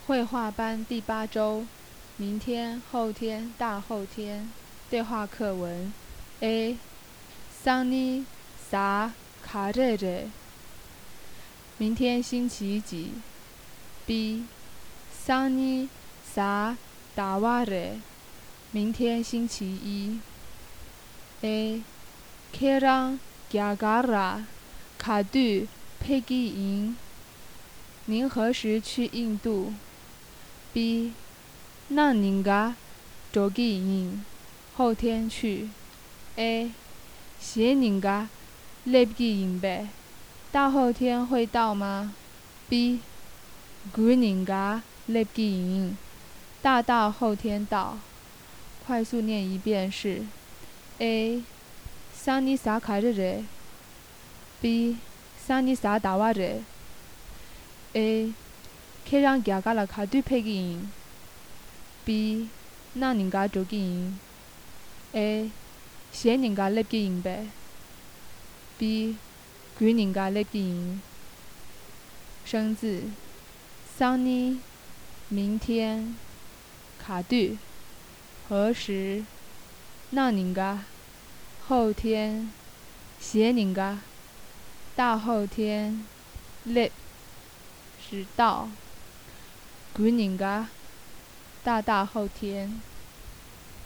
绘画班第8周，明天、后天、大后天。对话课文 A. 상니 사 가래래明天星期几 B. 상니 사 다와래明天星期一 A. 걔랑 야가라 가두 폐기인您何时去印度 B. 那您가 저기인后天去 A. 写您가 랩기인배大后天会到吗 B. 그님가 랩기인大后天到快速念一遍是 A. 상니 사 가래래 B. 상니 사 다와래 A. 걔랑 야가라 가두 폐기인 B. 那您가 저기인 A. 写您가 랩기인배 B. 그님가 랩기인生字상니明天가두何时那您가后天写您가大后天 랩是到그님가大后天